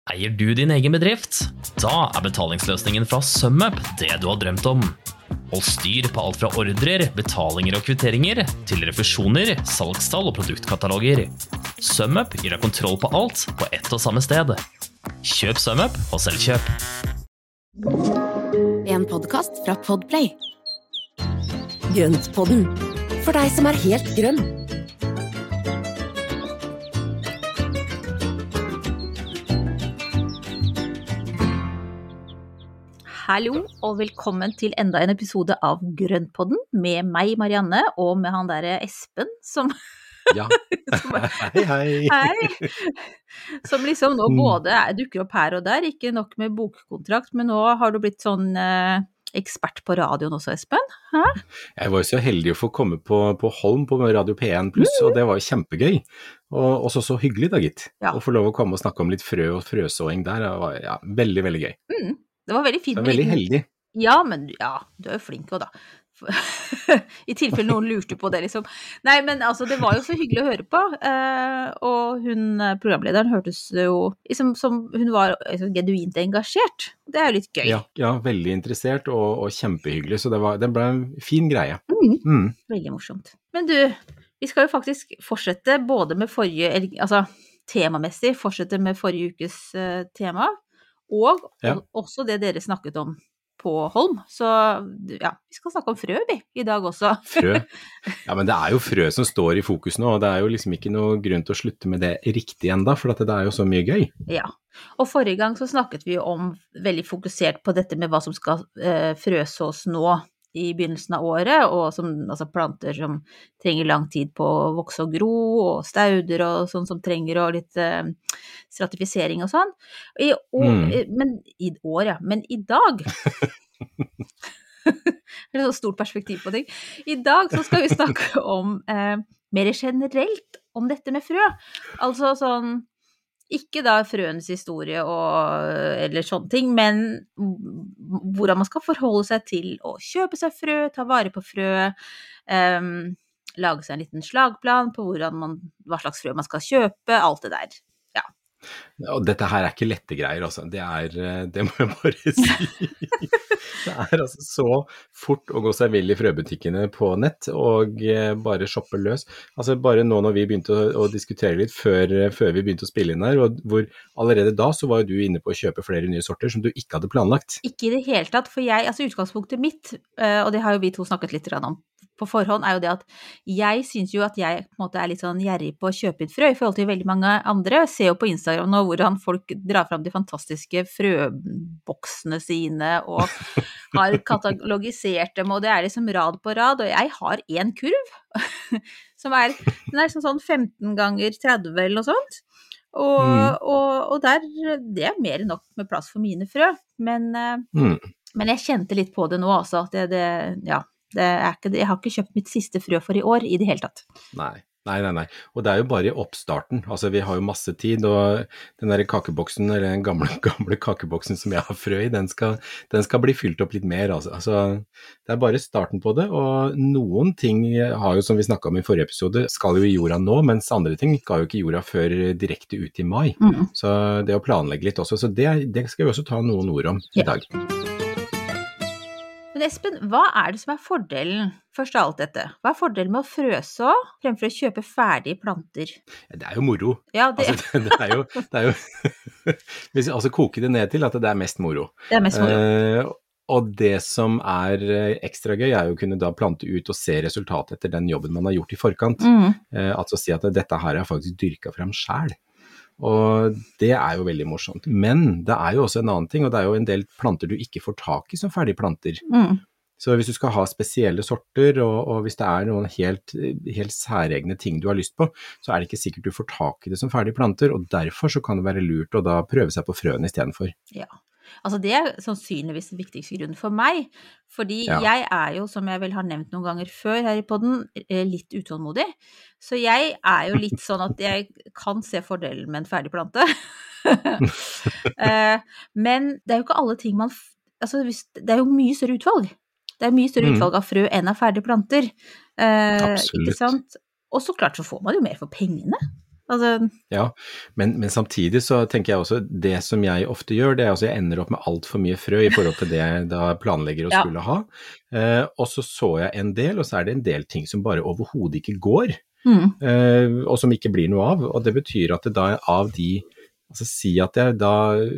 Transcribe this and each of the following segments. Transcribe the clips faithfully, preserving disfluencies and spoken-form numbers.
Eier du din egen bedrift? Da er betalingsløsningen fra SumUp det du har drømt om. Hold styr på alt fra ordrer, betalinger og kvitteringer, til refusjoner, salgstall og produktkataloger. SumUp gir deg kontroll på alt på ett og samme sted. Kjøp SumUp og selvkjøp. En podcast fra Podplay. Grøntpodden, for deg som er helt grønn. Hallo, og velkommen til enda en episode av Grøntpodden med meg, Marianne, og med han der Espen, som... Ja, som, hei, hei. Hei. Som liksom nå både er, dukker opp her og der, ikke nok med bokkontrakt, men nå har du blitt sånn eh, ekspert på radioen også, Espen. Hæ? Jeg var jo så heldig å få komme på, på Holm på Radio P en pluss, mm. og det var jo kjempegøy. Og også så hyggelig da, gitt. Ja. Å få lov å komme og snakke om litt frø og frøsåing der, det var ja, veldig, veldig gøy. Mm. Det var veldig fint. Det var veldig heldig. Ja, men ja, du er jo flink også da. I tilfelle noen lurte på det liksom. Nei, men altså, det var jo så hyggelig å høre på. Eh, og hun, programlederen, hørtes jo liksom som hun var liksom, genuint engasjert. Det er jo litt gøy. Ja, ja veldig interessert og, og kjempehyggelig, så det, var, det ble en fin greie. Mm. Mm. Veldig morsomt. Men du, vi skal jo faktisk fortsette både med forrige, altså temamessig, fortsette med forrige ukes uh, tema, og ja. Også det dere snakket om på Holm. Så ja, vi skal snakke om frø vi, i dag også. Frø? Ja, men det er jo frø som står i fokus nå, og det er jo liksom ikke noe grunn til å slutte med det riktig enda, for at det er jo så mye gøy. Ja, og forrige gang så snakket vi om veldig fokusert på dette med hva som skal eh, frøsås nå i begynnelsen av året, og som, altså planter som trenger lang tid på å vokse og gro, og stauder og sånn som trenger og litt eh, stratifisering og sånn. I år, mm. Men i år, ja, men i dag det er et så stort perspektiv på ting. I dag så skal vi snakke om eh, mer generelt om dette med frø. Altså sånn ikke da frøens historie og, eller sånne ting, men hvordan man skal forholde seg til å kjøpe seg frø, ta vare på frø, um, lage seg en liten slagplan på hvordan man, hva slags frø man skal kjøpe, alt det der. Ja. Og dette her er ikke lette greier, altså. Det er, det må jeg bare si. Det er altså så fort å gå seg vill i frøbutikkene på nett og bare shoppe løs. Altså bare nå når vi begynte å, å diskutere litt før, før vi begynte å spille inn her, og hvor allerede da så var du inne på å kjøpe flere nye sorter som du ikke hadde planlagt. Ikke i det hele tatt, for jeg, altså utgangspunktet mitt, og det har jo vi to snakket litt om på forhånd, er jo det at jeg synes jo at jeg på en måte er litt sånn gjerrig på å kjøpe inn frø i forhold til veldig mange andre. Jeg ser jo på Instagram nå hvordan folk drar frem de fantastiske frøboksene sine og har katalogisert dem, og det er liksom rad på rad, og jeg har en kurv som er, den er sånn femten ganger tretti eller noe sånt, og, mm. og, og der, det er mer enn nok med plass for mine frø, men, mm. men jeg kjente litt på det nå altså, at det, det ja, det er ikke, jeg har ikke kjøpt mitt siste frø for i år i det hele tatt. Nei. Nei, nei, nei. Og det er jo bare i oppstarten. Altså, vi har jo masse tid, og den der kakeboksen, eller den gamle, gamle kakeboksen som jeg har frø i, den skal, den skal bli fylt opp litt mer. Altså. altså, det er bare starten på det, og noen ting har jo, som vi snakket om i forrige episode, skal jo i jorda nå, mens andre ting skal jo ikke i jorda før direkte ut i mai. Mm. Så det å planlegge litt også, så det, det skal vi også ta noen ord om i dag. Ja. Men Espen, hva er det som er fordelen, først av alt dette? Hva er fordelen med å frøså fremfor å kjøpe ferdige planter? Det er jo moro. Ja, det... Altså, det er jo, det er jo hvis vi altså koker det ned til at det er mest moro. Det er mest moro. Uh, og det som er ekstra gøy er jo å kunne da plante ut og se resultatet etter den jobben man har gjort i forkant. Mm. Uh, altså si at dette her er faktisk dyrket frem selv. Og det er jo veldig morsomt. Men det er jo også en annen ting, og det er jo en del planter du ikke får tak i som ferdige planter. Mm. Så hvis du skal ha spesielle sorter, og, og hvis det er noen helt, helt særegne ting du har lyst på, så er det ikke sikkert du får tak i det som ferdige planter, og derfor så kan det være lurt å da prøve seg på frøene i stedet for. Ja. Altså det er sannsynligvis den viktigste grunnen for meg, fordi ja. Jeg er jo, som jeg vel har nevnt noen ganger før her i podden, litt utålmodig. Så jeg er jo litt sånn at jeg kan se fordelen med en ferdig plante. Men det er jo ikke alle ting man, altså det er jo mye større utvalg. Det er mye større utvalg av frø enn av ferdige planter. Absolutt. Ikke sant? Og så klart så får man jo mer for pengene. Altså, ja, men, men samtidig så tenker jeg også, det som jeg ofte gjør, det er altså jeg ender opp med alt for mye frø i forhold til det jeg da planlegger å Ja. skulle ha. Eh, og så så jeg en del, og så er det en del ting som bare overhodet ikke går, mm, eh, og som ikke blir noe av. Og det betyr at det da av de, altså si at jeg da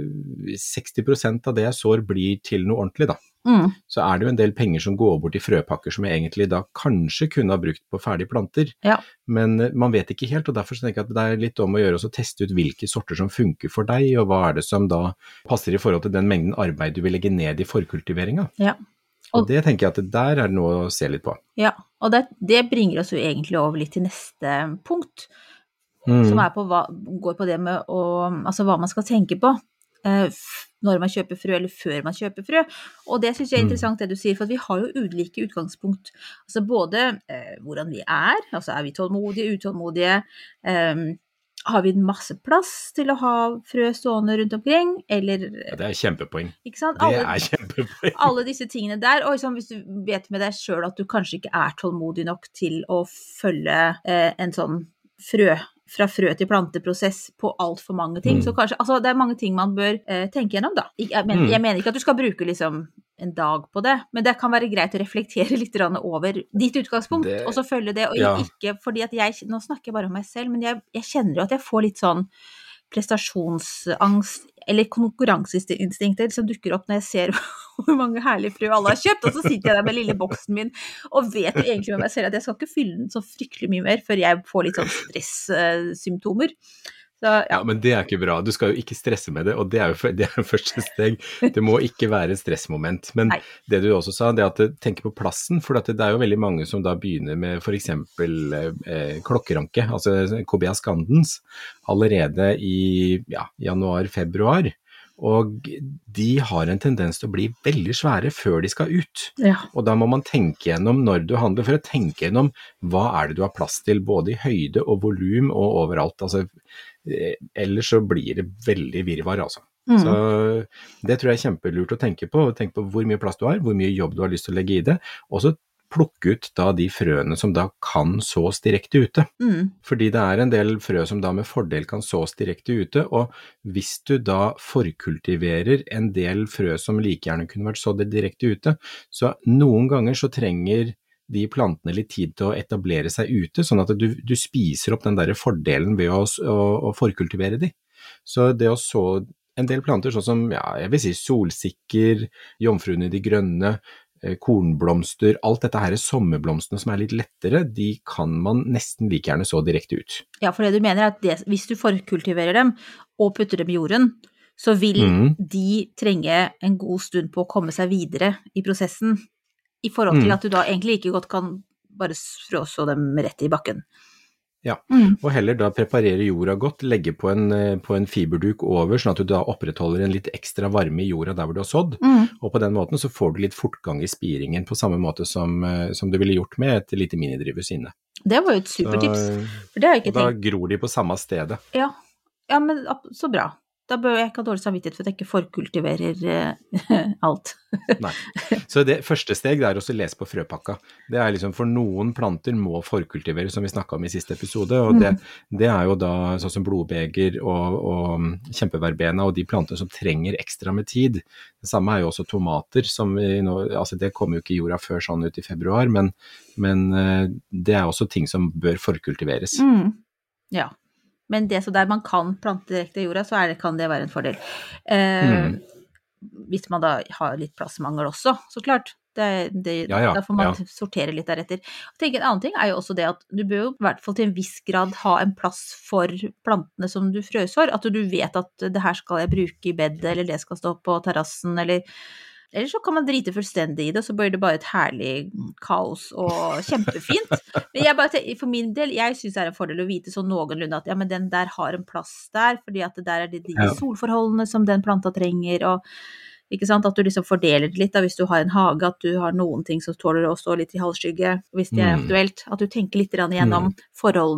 seksti prosent av det jeg sår blir til noe ordentlig da. mm, Så er det jo en del penger som går bort i frøpakker som jeg egentlig da kanskje kunne ha brukt på ferdige planter. ja. Men eh, man vet ikke helt, og derfor så tenker jeg at det er litt om å gjøre også å teste ut hvilke sorter som funker for deg, og hva er det som da passer i forhold til den mengden arbeid du vil legge ned i forkultiveringa. Ja. Og det tenker jeg at det der er det noe å se litt på. Ja, og det, det bringer oss jo egentlig over litt til neste punkt, Mm. som er på hva, går på det med å, altså hva man skal tenke på eh, f- når man kjøper frø, eller før man kjøper frø. Og det synes jeg er Mm. interessant det du sier, for vi har jo ulike utgangspunkt. Altså både eh, hvordan vi er, altså er vi tålmodige, utålmodige, eh, har vi masse plass til å ha frø stående rundt omkring, eller, Ja, det er kjempepoeng. ikke sant? Det Alle, er kjempepoeng. alle disse tingene der, og liksom, hvis du vet med deg selv at du kanskje ikke er tålmodig nok til å følge eh, en sånn frø, fra frø til planteprosess på alt for mange ting, Mm. så kanskje, altså det er mange ting man bør eh, tenke gjennom da. Jeg, jeg, men, Mm. jeg mener ikke at du skal bruke liksom en dag på det, men det kan være greit å reflektere litt grann over ditt utgangspunkt, Det- og så følge det, og ja. ikke, fordi at jeg, nå snakker jeg bare om meg selv, men jeg, jeg kjenner jo at jeg får litt sånn prestasjonsangst, eller konkurranseinstinkter som dukker opp når jeg ser hvor mange herlige frø alle har kjøpt, og så sitter jeg der med lille boksen min, og vet jo egentlig med meg selv at jeg skal ikke fylle den så fryktelig mye mer, før jeg får litt sånn stresssymptomer. Så, ja. Ja, men det er ikke bra. Du skal jo ikke stresse med det, og det er jo det er jo første steg. Det må ikke være et stressmoment. Men Nei. det du også sa, det er at tenk på plassen, for at det er jo veldig mange som da begynner med for eksempel eh, klokkeranke, altså Cobea scandens, allerede i ja, januar-februar. Og de har en tendens til å bli veldig svære før de skal ut. Ja. Og da må man tenke gjennom når du handler, for å tenke gjennom hva er det du har plass til, både i høyde og volum og overalt. Altså, eh, ellers så blir det veldig virvar, altså. Mm. Så det tror jeg er kjempelurt å tenke på. Tenk på hvor mye plass du har, hvor mye jobb du har lyst til å legge i det, og så plukke ut da de frøene som da kan sås direkte ute. Mm. Fordi det er en del frø som da med fordel kan sås direkte ute, og hvis du da forkultiverer en del frø som like gjerne kunne vært sådd direkte ute, så noen ganger så trenger de plantene litt tid til å etablere seg ute, sånn at du, du spiser opp den der fordelen ved å, å, å forkultivere de. Så det å så en del planter, sånn som, ja, jeg vil si solsikker, jomfruene de grønne, kornblomster, alt dette her sommerblomstene som er litt lettere, de kan man nesten like gjerne så direkte ut. Ja, for det du mener er at det, hvis du forkultiverer dem og putter dem i jorden, så vil Mm. de trenge en god stund på å komme seg videre i prosessen, i forhold til Mm. at du da egentlig ikke godt kan bare frøså dem rett i bakken. Ja, Mm. og heller da preparere jorda godt, legge på en, på en fiberduk over, sånn at du da opprettholder en litt ekstra varme i jorda der hvor du har sådd, Mm. og på den måten så får du litt fortgang i spiringen på samme måte som, som du ville gjort med et lite minidrivhus inne. Det var jo et supertips, Så, for det har jeg og ikke da tenkt. gror de på samme stedet. Ja, ja, men ab- så bra. Da bør jeg ikke ha dårlig samvittighet for at jeg ikke forkultiverer eh, alt. Nei. Så det første steg det er også å lese på frøpakka. Det er liksom for noen planter må forkultiveres, som vi snakket om i siste episode, og det, det er jo da sånn som blodbeger og, og kjempeverbena og de plantene som trenger ekstra med tid. Det samme er jo også tomater, som vi nå, altså det kommer jo ikke i jorda før sånn ut i februar, men, men eh, det er også ting som bør forkultiveres. Mm. Ja, men det så der man kan plante direkte i jorda, så er det, kan det være en fordel. Eh, Mm. Hvis man da har litt plassmangel også, så klart. Det, det, Ja, ja, da får man ja. sortere litt deretter. Jeg tenker en annen ting er jo også det at du bør jo i hvert fall til en viss grad ha en plass for plantene som du frøsår, at du vet at det her skal jeg bruke i bedet, eller det skal stå på terrassen, eller eller så kan man drite fullstendig i det, så blir det bare et herlig kaos og kjempefint. Men jeg bare tenker, for min del, jeg synes det er en fordel å vite sånn noenlunde at ja, men den der har en plass der, fordi at det der er det de Ja. solforholdene som den planta trenger, og ikke sant, at du liksom fordeler det litt da, hvis du har en hage, at du har noen ting som tåler å stå litt i halvskygge, hvis det er Mm. aktuelt, at du tenker litt grann igjennom forholdene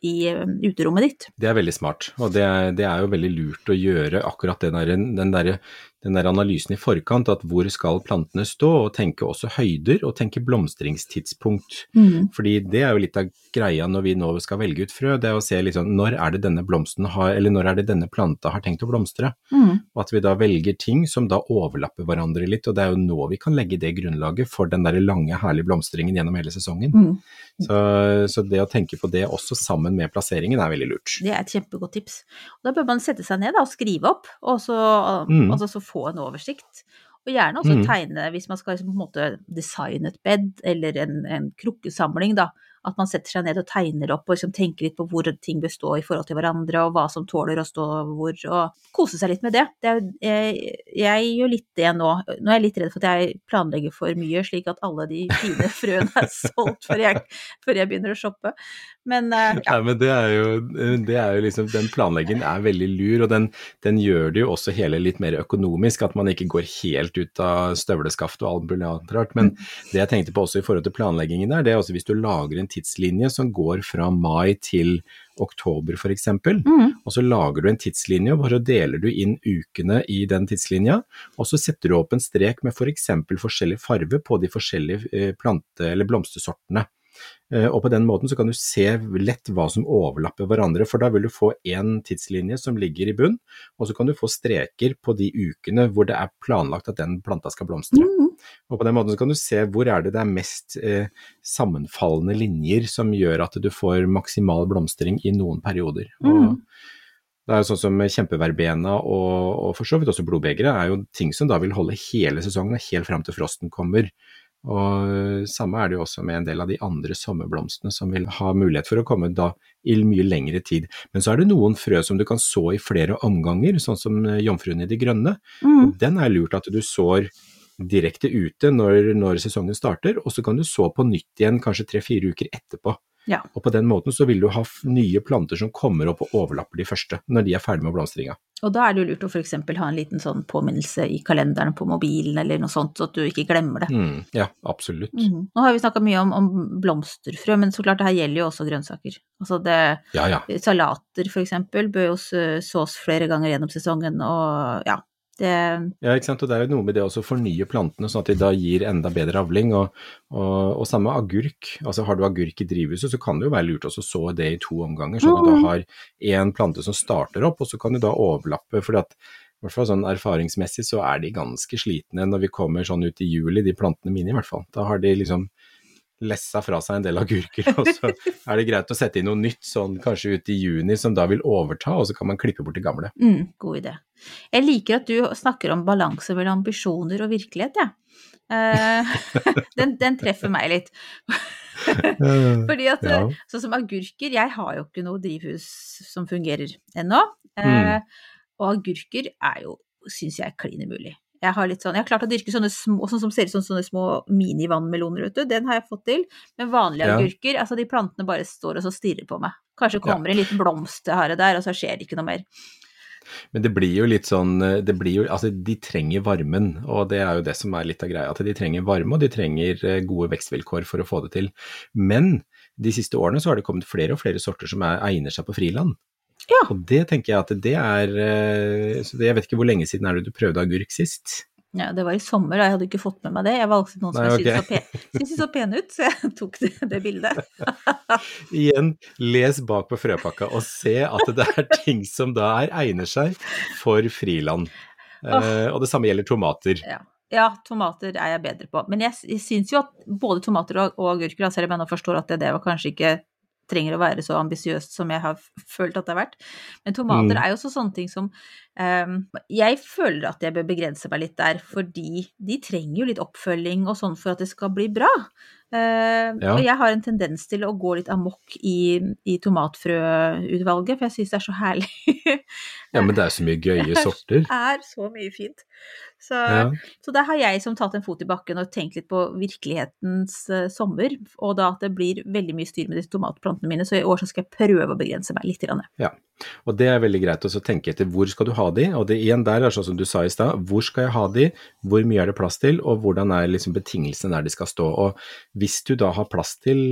i uterommet ditt. Det er veldig smart, og det er, det er jo veldig lurt å gjøre akkurat den der, den der, den der analysen i forkant, at hvor skal plantene stå, og tenke også høyder, og tenke blomstringstidspunkt. Mm. Fordi det er jo litt av greia når vi nå skal velge ut frø, det er å se liksom, når er det denne blomsten har, eller når er det denne planta har tenkt å blomstre. Mm. Og at vi da velger ting som da overlapper hverandre litt, og det er jo nå vi kan legge det grunnlaget for den der lange, herlige blomstringen gjennom hele sesongen. Mm. Så, så det å tenke på det også sammen med plasseringen er veldig lurt. Det er et kjempegodt tips. Og da bør man sette seg ned da, og skrive opp, og så, mm. altså, så få en oversikt. Og gjerne også mm. tegne, hvis man skal liksom, på en måte designe et bed, eller en, en krukkesamling da, at man setter seg ned og tegner opp, og liksom tenker litt på hvor ting bør stå i forhold til hverandre, og hva som tåler å stå hvor, og kose seg litt med det. det er, jeg, jeg gjør litt det nå. Nå er jeg litt redd for at jeg planlegger for mye, slik at alle de fine frøene er solgt før jeg, før jeg begynner å shoppe. Men, uh, ja. Nei, men det er jo, det er jo liksom, den planleggingen er veldig lur, og den, den gjør det jo også hele litt mer økonomisk, at man ikke går helt ut av støvleskaft og alt mulig annet rart. Men mm. det jeg tenkte på også i forhold til planleggingen der, det er også hvis du lager en tidslinje som går fra mai til oktober for eksempel, mm. og så lager du en tidslinje, og bare deler du inn ukene i den tidslinja, og så setter du opp en strek med for eksempel forskjellig farve på de forskjellige plante- eller blomstersortene. Og på den måten så kan du se lett hva som overlapper hverandre, for da vil du få en tidslinje som ligger i bunn, og så kan du få streker på de ukene hvor det er planlagt at den planta skal blomstre. Mm. Og på den måten så kan du se hvor er det det er mest eh, sammenfallende linjer som gjør at du får maksimal blomstring i noen perioder. Mm. Og det er jo sånn som kjempeverbena og, og for så vidt også blodbegre er jo ting som da vil holde hele sesongen, helt frem til frosten kommer. Og samme er det jo også med en del av de andre sommerblomstene som vil ha mulighet for å komme da i mye lengre tid. Men så er det noen frø som du kan så i flere omganger, sånn som jomfruen i de grønne. Mm. Og den er lurt at du sår direkte ute når, når sesongen starter, og så kan du så på nytt igjen kanskje tre-fire uker etterpå. Ja. Og på den måten så vil du ha nye planter som kommer opp og overlapper de første, når de er ferdige med blomstringa. Og da er det jo lurt å for eksempel ha en liten sånn påminnelse i kalenderen på mobilen eller noe sånt, så at du ikke glemmer det. Mm, ja, absolutt. Mm. Nå har vi snakket mye om, om blomsterfrø, men så klart det her gjelder jo også grønnsaker. Altså det, ja, ja. Salater for eksempel bør jo sås flere ganger gjennom sesongen, og ja. Det... Ja, ikke sant, og det er jo noe med det også å fornye plantene, sånn at de da gir enda bedre avling, og, og, og samme agurk, altså har du agurk i drivhuset, så kan det jo være lurt også å så det i to omganger, sånn at du har en plante som starter opp, og så kan du da overlappe, fordi at i hvert fall sånn erfaringsmessig så er de ganske slitne når vi kommer sånn ut i juli, de plantene mine i hvert fall, da har de liksom lessa fra seg en del agurker, og så er det greit å sette inn noe nytt, sånn kanskje ut i juni, som da vil overta, og så kan man klippe bort det gamle. Mm, god idé. Jeg liker at du snakker om balanse mellom ambisjoner og virkelighet, ja. Uh, den, den treffer meg litt. Fordi at, ja. Sånn som agurker, jeg har jo ikke noe drivhus som fungerer ennå, uh, mm. og agurker er jo, synes jeg, klin umulig. Jeg har litt sånn, jeg har klart å dyrke sånne små, sånn som ser ut som sånne små mini-vannmeloner, vet du, den har jeg fått til, men vanlige ja. Agurker, altså de plantene bare står og så stirrer på meg. Kanskje kommer ja. En liten blomst her og der, og så skjer det ikke noe mer. Men det blir jo litt sånn, det blir jo, altså de trenger varmen, og det er jo det som er litt av greia, at de trenger varme, og de trenger gode vekstvilkår for å få det til. Men de siste årene så har det kommet flere og flere sorter som er, egner seg på friland. Ja. Og det tenker jeg at det er, så det, jeg vet ikke hvor lenge siden er det du prøvde agurk sist? Ja, det var i sommer, og jeg hadde ikke fått med meg det. Jeg valgte noen som Nei, okay. jeg syntes så, pen, synes så pen ut, så jeg tok det, det bildet. Igjen, les bak på frøpakka og se at det er ting som da er egner seg for friland. Oh. Uh, og det samme gjelder tomater. Ja. Ja, tomater er jeg bedre på. Men jeg, jeg synes jo at både tomater og, og agurker, selv om jeg nå forstår at det, det var kanskje ikke trenger å være så ambisiøst som jeg har følt at det har vært. Men tomater mm. er jo også sånne ting som um, jeg føler at jeg bør begrense meg litt der, fordi de trenger jo litt oppfølging og sånn for at det skal bli bra. Uh, ja. Og jeg har en tendens til å gå litt amok i, i tomatfrøutvalget, for jeg synes det er så herlig. Ja, men det er så mye gøye sorter. Det er så mye fint. Så, ja. Så der har jeg som tatt en fot i bakken og tenkt litt på virkelighetens uh, sommer, og da at det blir veldig mye styr med disse tomatplantene mine, så i år så skal jeg prøve å begrense meg litt. Ja, og det er veldig greit å tenke etter hvor skal du ha de, og det igjen der er sånn som du sa i sted, hvor skal jeg ha de, hvor mye er det plass til, og hvordan er liksom betingelsene der de skal stå, og hvis du da har plass til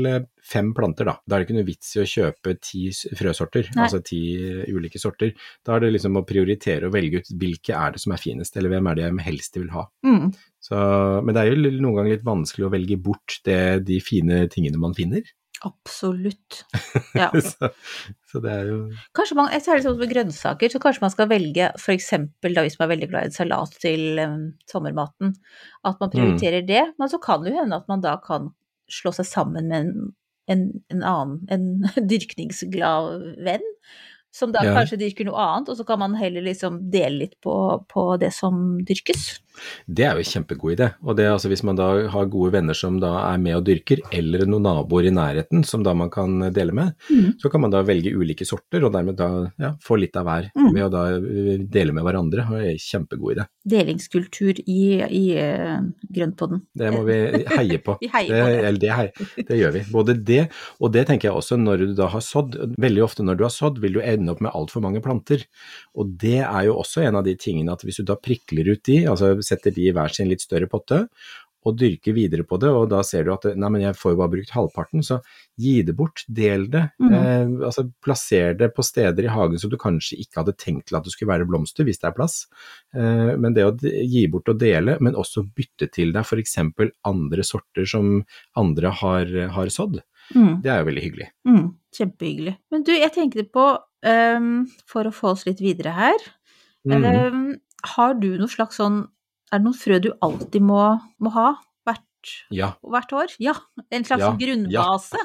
fem planter da, da er det ikke noe vits i å kjøpe ti frøsorter, Nei. altså ti ulike sorter. Da er det liksom å prioritere og velge ut hvilke er det som er finest, eller hvem er det jeg helst vil ha. Mm. Så, men det er jo noen ganger litt vanskelig å velge bort det, de fine tingene man finner. Absolutt. Ja. så, så det er jo... Kanskje man, jeg ser det sånn med grønnsaker, så kanskje man skal velge, for eksempel da hvis man er veldig glad i salat til um, sommermaten, at man prioriterer mm. det, men så kan det jo hende at man da kan slå seg sammen med en, en, en annen, en dyrkningsglad venn, som da ja. Kanskje dyrker noe annet, og så kan man heller liksom dele litt på, på det som dyrkes. Det er jo en kjempegod idé, og det er altså hvis man da har gode venner som da er med og dyrker, eller noen naboer i nærheten som da man kan dele med, mm. så kan man da velge ulike sorter, og dermed da ja, få litt av hver mm. ved å da dele med hverandre, og det er en kjempegod idé. Delingskultur i, i uh, grøntpodden. Det må vi heie på. vi heier det, på det. Eller det, hei, det gjør vi. Både det, og det tenker jeg også når du da har sådd, veldig ofte når du har sådd, vil du ende opp med alt for mange planter, og det er jo også en av de tingene at hvis du da prikler ut de, altså setter de i hver sin litt større potte, og dyrker videre på det, og da ser du at nei, men jeg får jo bare brukt halvparten, så gi det bort, del det, mm. eh, altså plasser det på steder i hagen som du kanskje ikke hadde tenkt til at det skulle være blomster, hvis det er plass, eh, men det å gi bort og dele, men også bytte til deg for eksempel andre sorter som andre har, har sådd, mm. det er jo veldig hyggelig. Mm. Kjempehyggelig. Men du, jeg tenkte på, um, for å få oss litt videre her, mm. um, har du noe slags sånn, er det noen frø du alltid må, må ha hvert, ja. hvert år? Ja, en slags ja. grunnbase.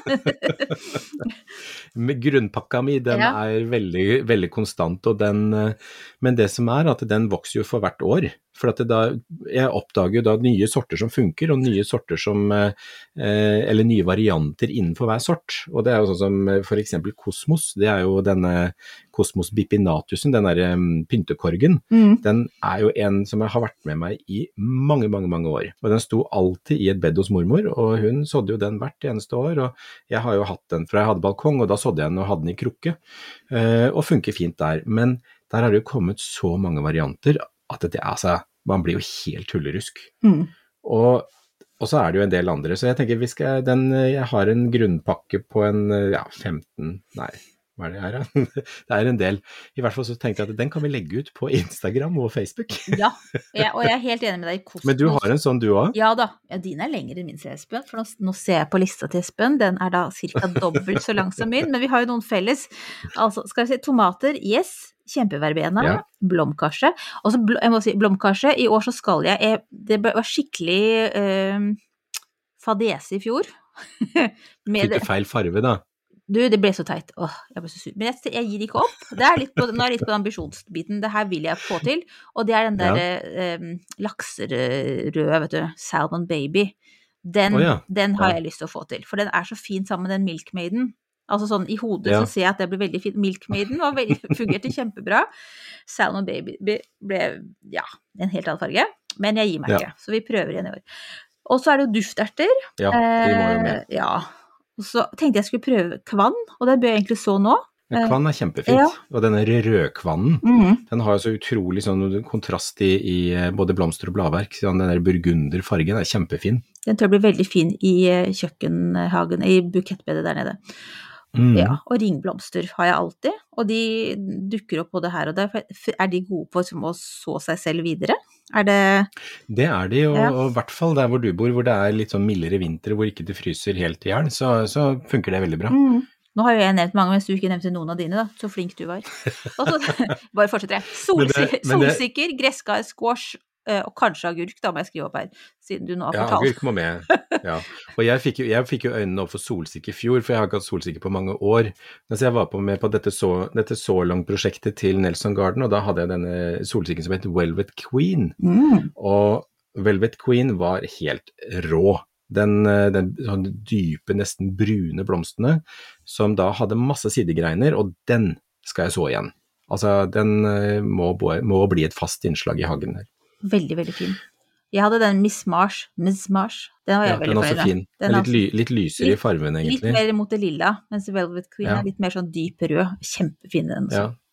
Ja. Med grunnpakka mi, den ja. Er veldig, veldig konstant, og den, men det som er at den vokser jo for hvert år. For at det da, jeg oppdager jo da nye sorter som funker, og nye sorter som, eh, eller nye varianter innenfor hver sort. Og det er jo sånn som for eksempel kosmos, det er jo denne kosmos bipinatusen, den der um, pyntekorgen, mm. den er jo en som jeg har vært med meg i mange, mange, mange år. Og den sto alltid i et bed hos mormor, og hun sådde jo den hvert eneste år, og jeg har jo hatt den fra jeg hadde balkong, og da sådde jeg den og hadde den i krukke, eh, og funker fint der. Men der har det jo kommet så mange varianter, at det, altså, man blir jo helt tullerusk. Mm. Og, og så er det jo en del andre, så jeg tenker vi skal, den, jeg har en grunnpakke på en, ja, femten, nei, hva er det her da? Det er en del. I hvert fall så tenkte jeg at den kan vi legge ut på Instagram og Facebook. Ja, jeg, og jeg er helt enig med deg i kosmos. Men du har en sånn du også? Ja da, ja, din er lengre enn min, sier Espen, for nå, nå ser jeg på lista til Espen, den er da cirka dobbelt så lang som min, men vi har jo noen felles. Altså, skal vi si, tomater, yes, kjempeverbena, ja. Blomkarse, og så, jeg må si, blomkarse, i år så skal jeg, jeg det var skikkelig øh, fadese i fjor. Fikk du feil farve da? Du, det ble så teit. Åh, jeg ble så sur. Men jeg, jeg gir ikke opp. Det er litt på, nå er det litt på ambisjonsbiten. Det her vil jeg få til. Og det er den der ja. um, lakserøde, vet du, Salmon Baby. Den, oh, ja. den har ja. jeg lyst til å få til. For den er så fin sammen med den Milkmaiden. Altså sånn i hodet ja. så ser jeg at det blir veldig fint. Milkmaiden var veldig, fungerte kjempebra. Salmon Baby ble, ja, en helt annen farge. Men jeg gir meg ja. ikke. Så vi prøver igjen i år. Og så er det jo dufterter. Ja, de må jo med. Eh, ja. Og så tenkte jeg skulle prøve kvann, og det bør jeg egentlig så nå. Ja, kvann er kjempefint, ja. Og denne rødkvannen, mm-hmm. den har jo så utrolig sånn kontrast i, i både blomster og bladverk, så den der burgunderfargen er kjempefin. Den tror jeg blir veldig fin i kjøkkenhagen, i bukettbedet der nede. Mm. Ja, og ringblomster har jeg alltid, og de dukker opp både her og der. Er de gode på å så seg selv videre? Er det... Det er de, og, ja. og i hvert fall der hvor du bor, hvor det er litt sånn mildere vinter, hvor ikke det fryser helt i hjel, så, så funker det veldig bra. Mm. Nå har jo jeg nevnt mange, mens du ikke nevnte noen av dine da, så flink du var. Og så, bare fortsetter jeg. Solsikker, det, solsikker det... gresskar, squash, og kanskje agurk, da må jeg skrive opp her, siden du nå har fortalt. Ja, agurk må med, ja. Og jeg fikk, jo, jeg fikk jo øynene opp for solsikker i fjor, for jeg har ikke hatt solsikker på mange år. Men så jeg var på med på dette så, dette så langt prosjektet til Nelson Garden, og da hadde jeg denne solsikken som heter Velvet Queen. Mm. Og Velvet Queen var helt rå. Den, den sånn dype, nesten brune blomstene, som da hadde masse sidegreiner, og den skal jeg så igjen. Altså, den må, må bli et fast innslag i hagen her. Veldig, veldig fin. Jeg hadde den Miss Marsh, Miss Marsh. Den var jeg ja, veldig fornøyd med. Den er også fin. Den er litt, ly, litt lysere litt, i farven, egentlig. Litt mer mot det lilla, mens Velvet Queen ja. er litt mer sånn dyp rød. Kjempefin den også. Ja,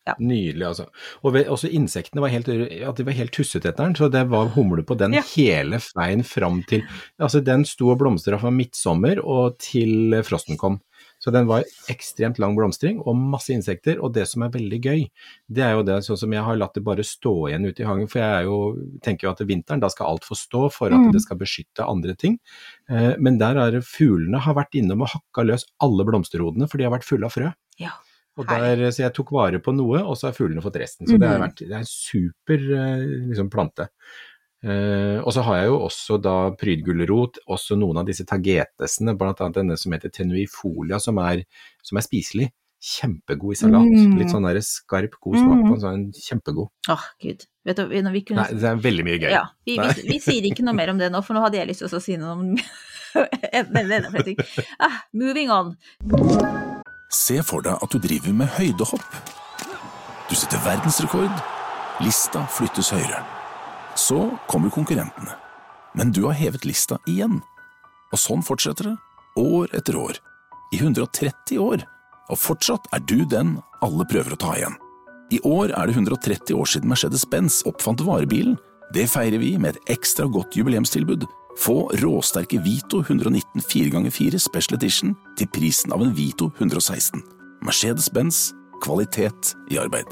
Ja. Nydelig, altså. Og ved, også insektene var helt, ja, de var helt tusset etter den, så det var humle på den Ja. hele veien fram til, altså den sto og blomstret fra midtsommer og til frosten kom. Så den var ekstremt lang blomstring og masse insekter, og det som er veldig gøy, det er jo det sånn som jeg har latt det bare stå igjen ute i hagen, for jeg er jo, tenker jo at vinteren, da skal alt få stå for at Mm. det skal beskytte andre ting. Eh, men der er det, fuglene har vært innom og hakka løs alle blomsterhodene, for de har vært fulle av frø. Ja. Og Herlig. der, så jeg tok vare på noe, og så har fuglene fått resten. Så det, har Mhm. vært, det er en super eh, liksom, plante. Eh, og så har jeg jo også da prydgullerot, også noen av disse tagetesene, blant annet denne som heter tenuifolia, som er, som er spiselig. Kjempegod i salat. Mm. Litt sånn der skarp, god smak på Mm. en sånn kjempegod. Åh, Gud. Vet du, når vi kunne... Nei, det er veldig mye gøy. Ja, vi, Nei. vi, vi sier ikke noe mer om det nå, for nå hadde jeg lyst til å si noe om enda flere ting. Ah, moving on. Se for deg at du driver med høydehopp. Du setter verdensrekord. Lista flyttes høyere. Så kommer konkurrentene. Men du har hevet lista igjen. Og sånn fortsetter det, år etter år. I hundre og tretti år. Og fortsatt er du den alle prøver å ta igjen. I år er det hundre og tretti år siden Mercedes-Benz oppfant varebilen. Det feirer vi med et ekstra godt jubileumstilbud. Få råsterke Vito hundre og nitten fire ganger fire Special Edition til prisen av en Vito hundre og seksten. Mercedes-Benz, kvalitet i arbeid.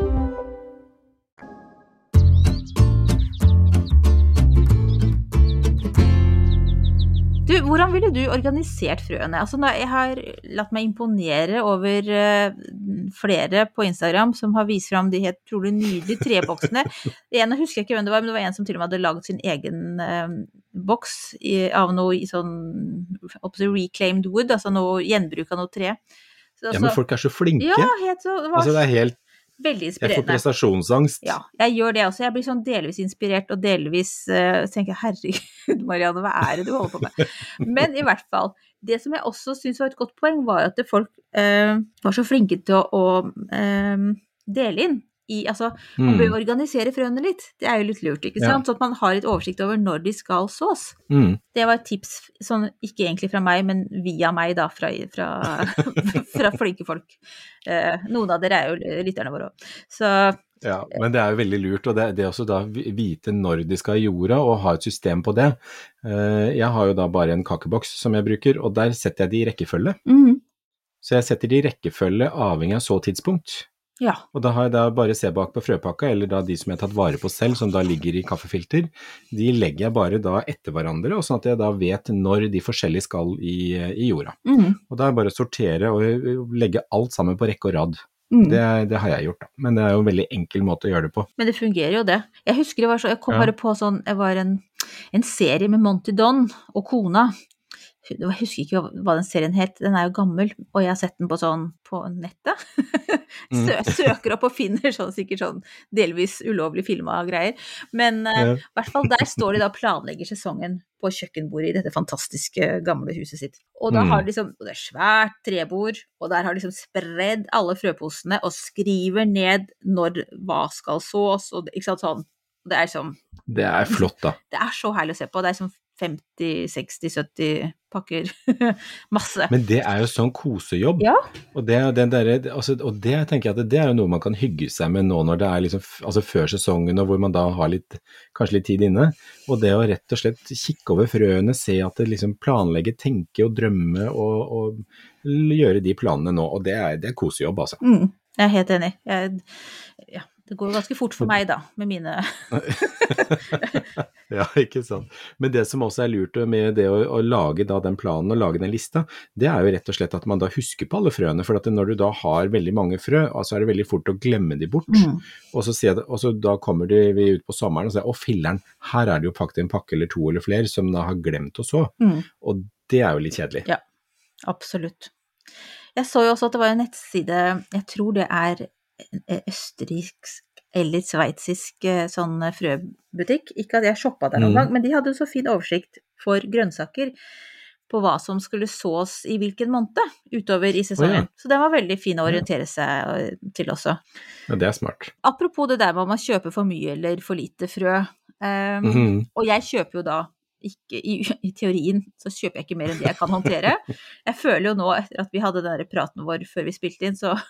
Du, hvordan ville du organisert frøene? Altså, nå- jeg har latt meg imponere over eh, flere på Instagram som har vist frem de helt trolig nydelige treboksene. En husker jeg ikke hvem det var, men det var en som til og med hadde laget sin egen eh, boks i, av noe i sånn oppsett, reclaimed wood, altså noe gjenbruk av noe tre. Så, Ja, men folk er så flinke. Ja, helt så, det var Altså, det er helt, veldig jeg får inspirerende. prestasjonsangst. Ja, jeg gjør det også. Jeg blir sånn delvis inspirert, og delvis uh, tenker jeg, herregud, Marianne, hva er det du holder på med? Men i hvert fall, det som jeg også synes var et godt poeng, var at folk uh, var så flinke til å, å uh, dele inn i, altså, man Mm. bør organisere frøene litt. Det er jo litt lurt, ikke Ja. sant? Sånn at man har litt oversikt over når de skal sås. Mm. Det var et tips, sånn, ikke egentlig fra meg, men via meg da, fra, fra, fra flinke folk. Uh, noen av dere er jo lytterne våre også. Så Ja, men det er jo veldig lurt, og det, det er også da vite når de skal i jorda, og ha et system på det. Eh, Jeg har jo da bare en kakeboks som jeg bruker, og der setter jeg de i rekkefølge. mhm, Så jeg setter de i rekkefølge avhengig av så tidspunkt. ja. Og da har jeg da bare se bak på frøpakka, eller da de som jeg har tatt vare på selv, som da ligger i kaffefilter, de legger jeg bare da etter hverandre, og sånn at jeg da vet når de forskjellige skal i, i jorda. Mhm. Og da er det bare å sortere og legge alt sammen på rekke og rad. Mm. Det, det har jeg gjort da, men det er jo en veldig enkel måte å gjøre det på. Men det fungerer jo det. Jeg husker det var så, jeg kom Ja. bare på sånn, jeg var en, en serie med Monty Don og kona. Jeg husker ikke hva, hva den serien het, den er jo gammel, og jeg har sett den på sånn, på nettet. Sø, søker opp og finner sånn, sikkert sånn delvis ulovlig filma greier. Men eh, Ja. i hvert fall der står de da og planlegger sesongen på kjøkkenbordet i dette fantastiske gamle huset sitt. Og da Mm. har de liksom, og det er svært trebord, og der har de liksom spredd alle frøposene og skriver ned når hva skal sås, og det- ikke sant sånn. Det er liksom, Det er flott da. det er så herlig å se på. Det er sånn femti, seksti, sytti pakker. Masse. Men det er jo sånn kosejobb. Ja. Og det, den der, altså, og det tenker jeg at det er jo noe man kan hygge seg med nå når det er liksom, f- altså før sesongen, og hvor man da har litt, kanskje litt tid inne. Og det å rett og slett kikke over frøene, se at det liksom planlegge, tenke og drømme og, og l- gjøre de planene nå. Og det er, det er kosejobb, altså. Mm, jeg er helt enig. Jeg, ja, det går jo ganske fort for meg da, med mine... Ja, ikke sant. Men det som også er lurt med det å, å lage da den planen og lage den lista, det er jo rett og slett at man da husker på alle frøene, for at når du da har veldig mange frø, så er det veldig fort å glemme de bort. Mm. Og, så sier jeg, og så da kommer de, vi ut på sommeren og sier, å filleren, her er det jo faktisk en pakke eller to eller flere som da har glemt å så. Mm. Og det er jo litt kjedelig. Ja, absolutt. Jeg så jo også at det var en nettside, jeg tror det er en østerriksk eller sveitsisk eh, sånn frøbutikk. Ikke at jeg shoppet der noen Mm. gang, men de hadde jo så fin oversikt for grønnsaker på hva som skulle sås i hvilken måned utover i sesongen. Å, ja. Så det var veldig fin å orientere seg eh, til også. Ja, det er smart. Apropos det der med om man kjøper for mye eller for lite frø, eh, Mhm. og jeg kjøper jo da ikke, i, i teorien så kjøper jeg ikke mer enn det jeg kan håndtere. Jeg føler jo nå, etter at vi hadde den der praten vår før vi spilte inn, så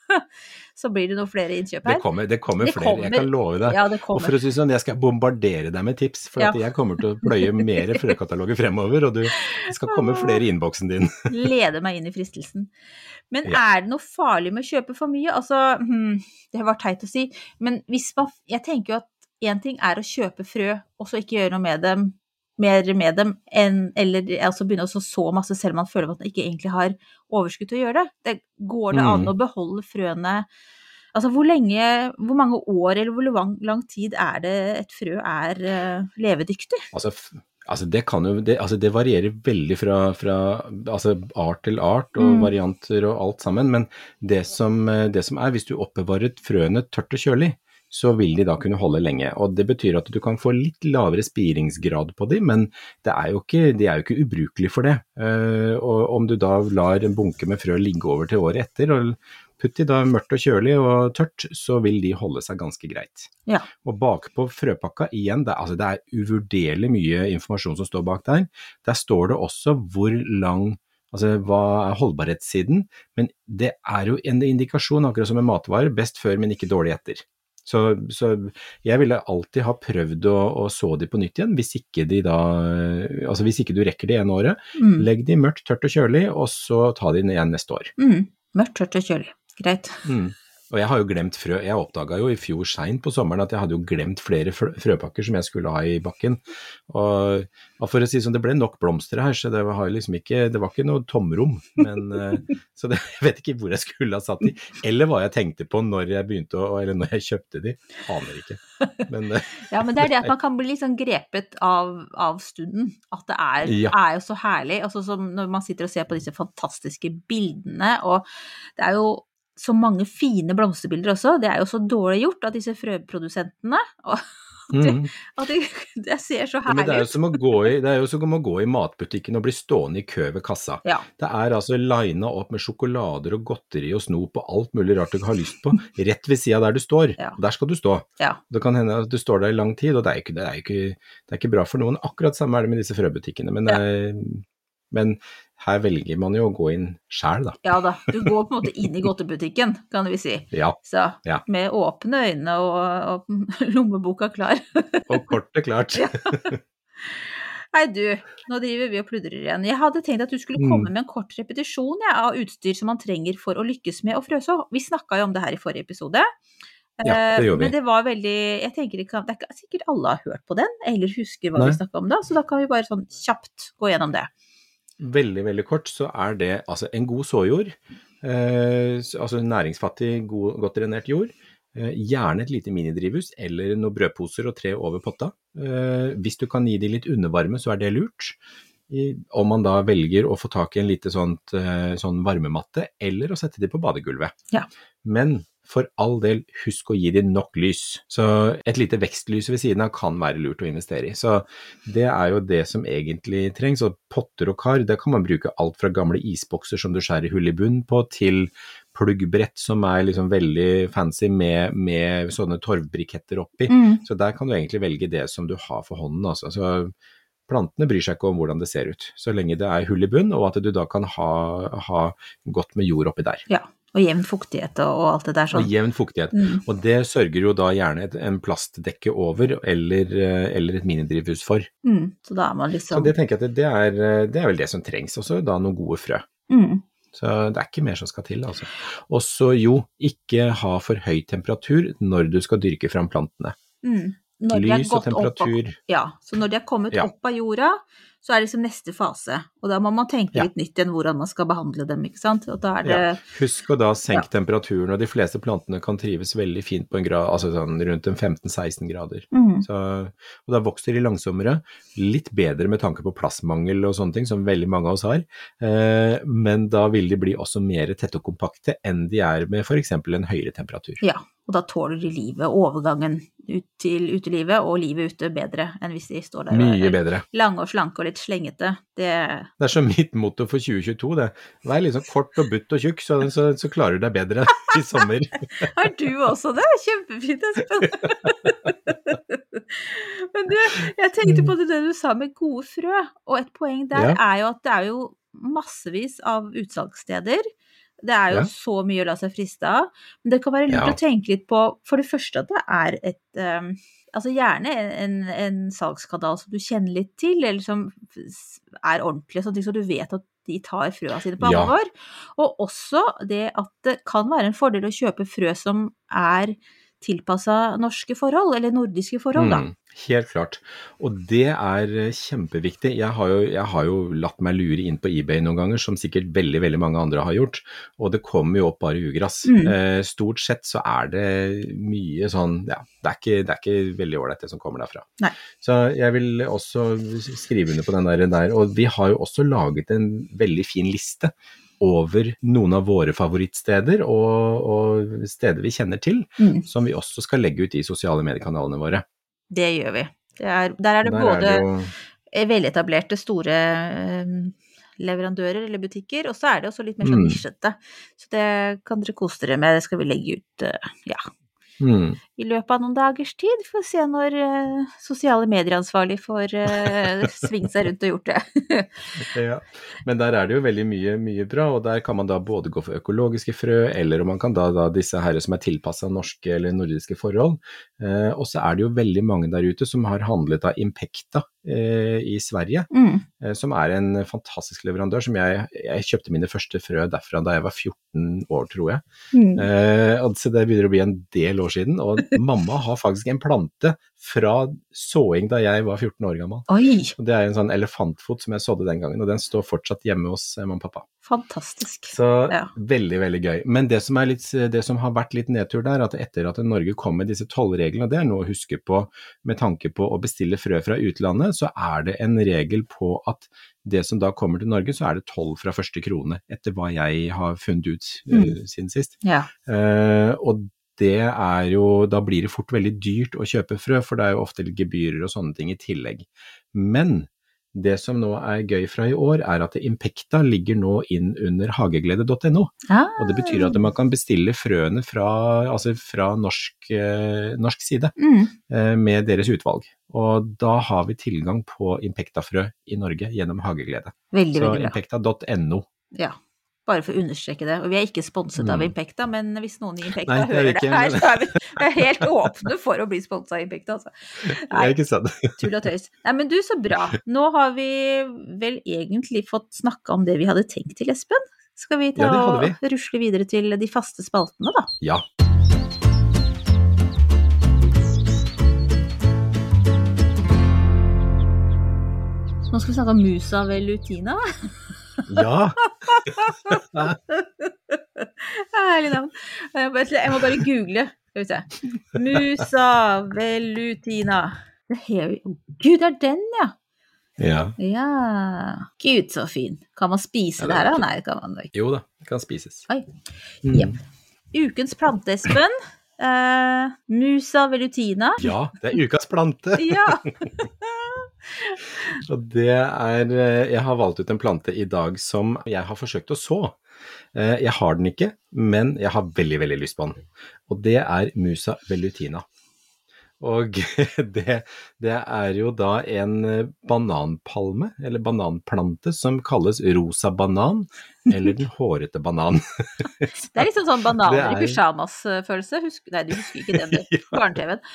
så blir det noen flere innkjøp Det her. kommer, det kommer Det flere, jeg kommer. kan love deg. Ja, det Og kommer. for å si sånn, jeg skal bombardere deg med tips, for at Ja. jeg kommer til å pløye mer frøkataloger fremover, og du det skal komme flere i innboksen din. Leder meg inn i fristelsen. Men Ja. er det noe farlig med å kjøpe for mye? Altså, hmm, det var teit å si, men hvis man, jeg tenker jo at en ting er å kjøpe frø, og så ikke gjøre noe med dem, mer med dem, enn, eller altså begynne å så så masse selv om man føler at man ikke egentlig har overskudd til å gjøre det. det går det an Mm. å beholde frøene? Altså, hvor lenge, hvor mange år eller hvor lang, lang tid er det et frø er uh, levedyktig? Altså, f- altså det kan jo, det, altså det varierer veldig fra, fra altså art til art og Mm. varianter og alt sammen, men det som, det som er, hvis du oppbevarer frøene tørt og kjølig, så vil de da kunne holde lenge, og det betyr at du kan få litt lavere spiringsgrad på dem, men det er jo ikke, de er jo ikke ubrukelige for det. Eh, og om du da lar en bunke med frø ligge over til året etter, og putt de da mørkt og kjølig og tørt, så vil de holde seg ganske greit. Ja. Og bakpå frøpakka igjen, det, er- altså det er uvurderlig mye informasjon som står bak der. Der står det også hvor lang, altså hva er holdbarhetssiden, men det er jo en indikasjon, akkurat som en matvarer, best før, men ikke dårlig etter. Så, så jeg ville alltid ha prøvd å, å så de på nytt igjen, hvis ikke de da, altså hvis ikke du rekker det ene året, Mm. legg de mørkt, tørt og kjølig, og så ta de igjen neste år. Mm. Mørkt, tørt og kjølig. Greit. Mm. Og jeg har jo glemt frø, jeg oppdaget jo i fjor sent på sommeren at jeg hadde jo glemt flere frø- frøpakker som jeg skulle ha i bakken. Og, og for å si sånn, det ble nok blomster her, så det var jo liksom ikke, det var ikke noe tomrom, men eh, så det, jeg vet ikke hvor jeg skulle ha satt de, eller hva jeg tenkte på når jeg begynte å, eller når jeg kjøpte de, aner ikke. Men, eh, Ja, men det er det at man kan bli litt sånn grepet av, av stunden, at det er, Ja. er jo så herlig, altså som når man sitter og ser på disse fantastiske bildene, og det er jo så mange fine blomsterbilder også, det er jo så dårlig gjort av disse frøprodusentene, og mm. at det, det ser så Ja, men det herlig er jo ut. som å gå i, det er jo som å gå i matbutikken og bli stående i kø ved kassa. Ja, Det er altså linet opp med sjokolader og godteri og snop og alt mulig rart du har lyst på, rett ved siden der du står. Ja. Der skal du stå. ja, Det kan hende at du står der i lang tid, og det er ikke, det er ikke, det er ikke bra for noen. Akkurat samme er det med disse frøbutikkene, men, det er, men her velger man jo å gå inn selv da. ja da, du går på en måte inn i godtebutikken, kan vi si. Ja, Så, Ja. med åpne øyne og, og lommeboka klar. og kortet klart. Nei du, nå driver vi og pludrer igjen. Jeg hadde tenkt at du skulle komme Mm. med en kort repetisjon ja, av utstyr som man trenger for å lykkes med å frøså. Vi snakket jo om det her i forrige episode. Ja, det gjorde vi. Men det var veldig, jeg tenker ikke, det er ikke sikkert alle har hørt på den, eller husker hva Nei. vi snakket om da, så da kan vi bare sånn kjapt gå gjennom det. Veldig, veldig kort, så er det altså en god såjord, eh, s- altså næringsfattig, god, godt drenert jord, eh, gjerne et lite minidrivhus eller noen brødposer og tre over potta. Eh, hvis du kan gi de litt undervarme, så er det lurt. I, om man da velger å få tak i en lite sånt, eh, sånn varmematte, eller å sette de på badegulvet. Ja. Men for all del, husk å gi de nok lys. Så et lite vekstlys ved siden av kan være lurt å investere i. Så det er jo det som egentlig trengs. Og potter og kar, det kan man bruke alt fra gamle isbokser som du skjærer hull i bunn på, til pluggbrett som er liksom veldig fancy med, med sånne torvbriketter oppi. Mm. Så der kan du egentlig velge det som du har for hånden. Altså. Så plantene bryr seg ikke om hvordan det ser ut, så lenge det er hull i bunn, og at du da kan ha, ha godt med jord oppi der. Ja, og jevn fuktighet og, og alt det der sånn. Og jevn fuktighet. Mm. Og det sørger jo da gjerne et, en plastdekke over, eller, eller et minidrivhus for. Mm. Så da er man Så liksom... det tenker jeg at det er, det er vel det som trengs også, da noen gode frø. Mm. Så det er ikke mer som skal til, altså. Og så jo, ikke ha for høy temperatur når du skal dyrke fram plantene. Mm. Når de er Lys og gått opp av- temperatur. Ja, så når de er kommet Ja. opp av jorda, så er det liksom neste fase, og da må man tenke Ja. litt nytt igjen hvordan man skal behandle dem, ikke sant? Og da er det... Ja. Husk å da senke Ja. temperaturen, og de fleste plantene kan trives veldig fint på en grad, altså sånn rundt en femten seksten grader. Mm. Så, og da vokser de langsommere, litt bedre med tanke på plassmangel og sånne ting, som veldig mange av oss har, eh, men da vil de bli også mer tette og kompakte enn de er med for eksempel en høyere temperatur. Ja, og da tåler de livet, overgangen ut til utelivet og livet ute bedre enn hvis de står der og Mye er bedre. lange og slanke og litt slengete. Det... Det er som mitt motto for tjue tjueto, det. Vær liksom kort og butt og tjukk, så, så, så klarer du deg bedre i sommer. Har du også det? Kjempefint, Espen. Men du, jeg tenkte på det du sa med gode frø, og et poeng der Ja. er jo at det er jo massevis av utsalgssteder Det er jo Ja. så mye å la seg friste av, men det kan være lurt Ja. å tenke litt på, for det første at det er et, um, altså gjerne en, en salgskanal som du kjenner litt til, eller som er ordentlig, sånn så du vet at de tar frøa sine på Ja. alvor. Og også det at det kan være en fordel å kjøpe frø som er tilpasset norske forhold, eller nordiske forhold da. Mm, helt klart. Og det er kjempeviktig. Jeg har, jo, jeg har jo latt meg lure inn på eBay noen ganger, som sikkert veldig, veldig mange andre har gjort, og det kommer jo opp bare ugrass. Mm. Eh, stort sett så er det mye sånn, ja, det er ikke, det er ikke veldig ordentlig det som kommer derfra. Nei. Så jeg vil også skrive under på den der, der, og vi har jo også laget en veldig fin liste over noen av våre favorittsteder og, og steder vi kjenner til, Mm. som vi også skal legge ut i sosiale mediekanalene våre. Det gjør vi. Det er, der er det Der både er det jo, veletablerte store eh, leverandører eller butikker, og så er det også litt mer sånn Mm. nisjete. Så det kan dere kose dere med, det skal vi legge ut, eh, ja, mm, i løpet av noen dagers tid, for å se når eh, sosiale medieransvarlig får eh, svingt seg rundt og gjort det. ja. Men der er det jo veldig mye, mye bra, og der kan man da både gå for økologiske frø, eller om man kan da, da disse her som er tilpasset norske eller nordiske forhold. Eh, og så er det jo veldig mange der ute som har handlet av Impecta eh, i Sverige, Mm. eh, som er en fantastisk leverandør, som jeg, jeg kjøpte mine første frø derfra da jeg var fjorten år, tror jeg. Mm. Eh, og så det begynner å bli en del år siden, og mamma har faktisk en plante fra såing da jeg var fjorten år gammel. Oi, Og det er en sånn elefantfot som jeg sådde den gangen, og den står fortsatt hjemme hos eh, mamma og pappa. fantastisk. Så Ja. veldig, veldig gøy. Men det som, er litt, det som har vært litt nedtur der, at etter at Norge kom med disse tollreglene, og det er noe å huske på med tanke på å bestille frø fra utlandet, så er det en regel på at det som da kommer til Norge, så er det toll fra første krone, etter hva jeg har funnet ut Mm. uh, siden sist. Ja. Eh, og det er jo, da blir det fort veldig dyrt å kjøpe frø, for det er jo ofte litt gebyrer og sånne ting i tillegg. Men det som nå er gøy fra i år, er at Impecta ligger nå inn under hageglede punktum no, Ah. og det betyr at man kan bestille frøene fra, altså fra norsk, eh, norsk side Mm. eh, med deres utvalg. Og da har vi tilgang på Impecta-frø i Norge gjennom hageglede. Veldig, Så veldig bra. impecta punktum no. Ja, bare for å understreke det. Og vi er ikke sponset av Mm. Impecta, men hvis noen i Impecta Nei, det er hører vi det ikke, her, men- så er vi vi er helt åpne for å bli sponset av Impecta, altså. Det Nei, er ikke sant. tull og tøys. Nei, men du, så bra. Nå har vi vel egentlig fått snakke om det vi hadde tenkt til, Espen. Skal vi ta Ja, det hadde og rusle videre til de faste spaltene, da? Ja. Nå skal vi snakke om Musa velutina. Ja. Herlig navn. Jeg må bare- jeg må bare google. Skal vi se. Musa velutina. Det hever... Gud, det er den, ja. Ja. Ja. Gud, så fin. Kan man spise Ja, det det er her, da? fint. Nei, det kan man ikke. Jo da, det kan spises. Oi. Mm. Jep. Ukens plante, Espen. Eh, Musa velutina. Ja, det er ukas plante. Ja. Og det er, eh, jeg har valgt ut en plante i dag som jeg har forsøkt å så. Eh, Jeg har den ikke, men jeg har veldig, veldig lyst på den. Og det er Musa velutina. Og det, det er jo da en bananpalme, eller bananplante, som kalles rosa banan, eller den hårete banan. Det er liksom sånn bananer Det er- i pyjamas-følelse. Husk... Nei, du husker ikke den, du. Ja. Barne-T V-en.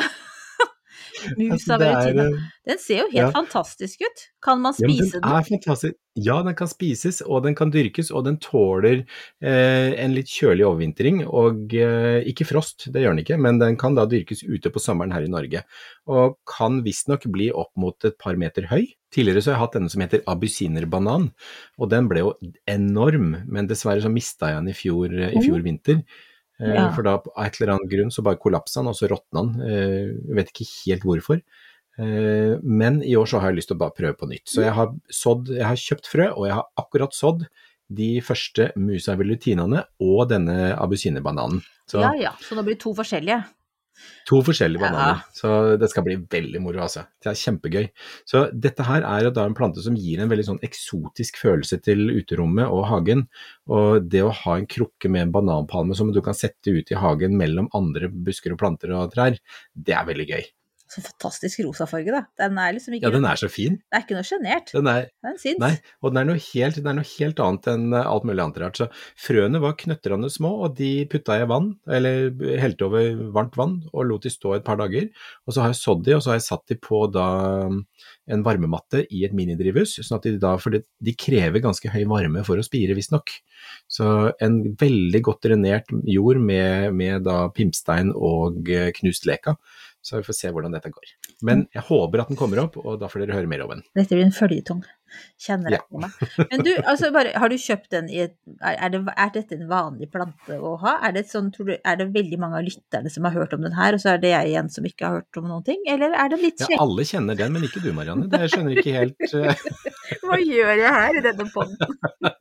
Musa Altså, det er, velutina. eh, Den ser jo helt ja. fantastisk ut. Kan man Ja, men spise den er fantastisk. Ja, den kan spises, og den kan dyrkes, og den tåler eh, en litt kjølig overvintring, og eh, ikke frost, det gjør den ikke, men den kan da dyrkes ute på sommeren her i Norge, og kan visstnok bli opp mot et par meter høy. Tidligere så har jeg hatt denne som heter abyssinerbanan, og den ble jo enorm, men dessverre så mistet jeg den i fjor, i fjor vinter. Eh, Ja. For da på et eller annet grunn så bare kollapset han, og så råtnet han. Eh, jeg vet ikke helt hvorfor. Eh, men i år så har jeg lyst til å bare prøve på nytt. Så jeg har, sådd, jeg har kjøpt frø, og jeg har akkurat sådd de første Musa velutinaene og denne abyssinerbananen. Så Ja, ja. Så nå blir det to forskjellige. to forskjellige Ja. bananer. Så det skal bli veldig moro, altså. Det er kjempegøy. Så dette her er jo da en plante som gir en veldig sånn eksotisk følelse til uterommet og hagen. Og det å ha en krukke med en bananpalme som du kan sette ut i hagen mellom andre busker og planter og trær, det er veldig gøy. så fantastisk rosa farge da. Den er liksom ikke... Ja, den er så fin. Det er ikke noe genert. Den er, det er en sint. Nei, og den er noe helt, den er noe helt annet enn alt mulig annet rart. Så frøene var knøtterende små, og de putta jeg i vann, eller helte over varmt vann, og lot de stå et par dager. Og så har jeg sådd de, og så har jeg satt de på da en varmematte i et minidrivhus, sånn at de da, for de krever ganske høy varme for å spire, visst nok. Så en veldig godt drenert jord med, med da pimpstein og knust leka. Så vi får se hvordan dette går. Men jeg håper at den kommer opp, og da får dere høre mer om den. Dette blir en følgetong. Kjenner jeg Ja. på meg. Men du, altså bare, har du kjøpt den i et, er, er, det, er dette en vanlig plante å ha? Er det, sånn, tror du, er det veldig mange av lytterne som har hørt om den her, og så er det jeg igjen som ikke har hørt om noen ting? Eller er det litt Ja, skjelt? alle kjenner den, men ikke du, Marianne. Det jeg skjønner ikke helt... uh, Hva gjør jeg her i denne podden?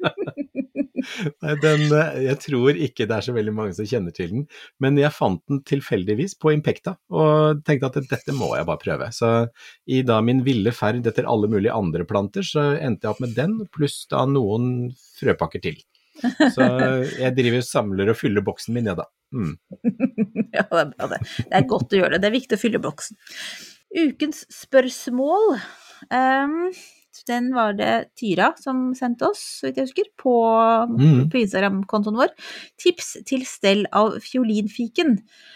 Nei, den, uh, jeg tror ikke det er så veldig mange som kjenner til den, men jeg fant den tilfeldigvis på Impekta, og tenkte at dette må jeg bare prøve. Så i da min ville ferd etter alle mulige andre planter, så endte jeg opp med den, pluss da noen frøpakker til. Så jeg driver og samler og fyller boksen min, ja da. Mm. Ja, det er bra det. Det er godt å gjøre det. Det er viktig å fylle boksen. Ukens spørsmål. Um, den var det Tyra som sendte oss, så vidt jeg husker, på, Mm. på Instagram-kontoen vår. Tips til stell av fiolinfiken.